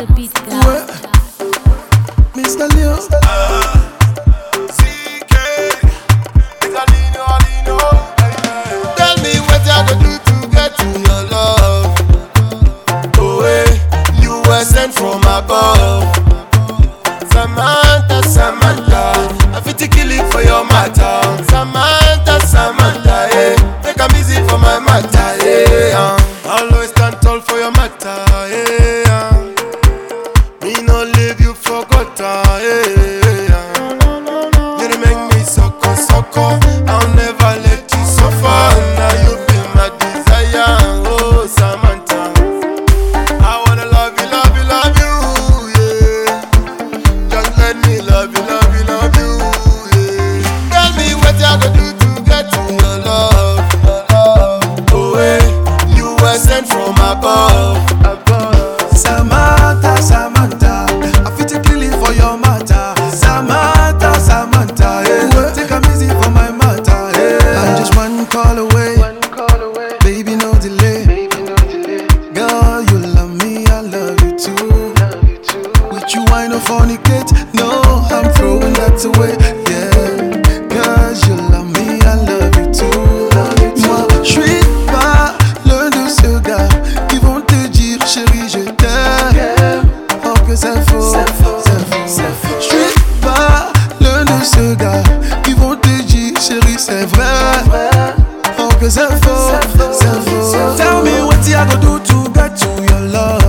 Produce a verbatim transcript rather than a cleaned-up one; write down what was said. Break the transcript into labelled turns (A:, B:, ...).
A: the beat guy.
B: Mister Leo.
C: Tell me what I go do to get to your love. Oh, hey, you were sent from above. Samantha, Samantha, I fit to kill it for your matter. Samantha, Samantha, hey, make a busy for my matter, yeah. Always stand tall for your matter, yeah. Me no leave you for gutter, yeah. You make me sucker, sucker. I'll never let you suffer. Now you be my desire, oh Samantha. I wanna love you, love you, love you, yeah. Just let me love you, love you, love you, yeah. Tell me what I gotta do to get to your love. Oh, hey, you were sent from above.
B: Samantha, Samantha, I fit to kill it for your matter. Samantha, Samantha, yeah. Take a easy for my matter, yeah. I'm just one call away,
C: One call away,
B: baby, no delay.
C: baby, no delay.
B: Girl, you love me, I love you too.
C: Love you too.
B: With you, I no fornicate. No, I'm throwing that away, yeah. Cause you love me, I love you too.
C: Love you too.
B: Moi, je suis pas l'un de ceux gars qui vont te dire, chérie, je t'aime. Oh, que c'est faux,
C: C'est faux,
B: c'est
C: c'est
B: faux.
C: faux.
B: Je suis pas l'un de ceux gars qui vont te dire, chérie, c'est vrai. Oh, que c'est faux,
C: C'est faux,
B: c'est faux.
C: c'est faux.
B: Tell me what I gotta do to get to your love.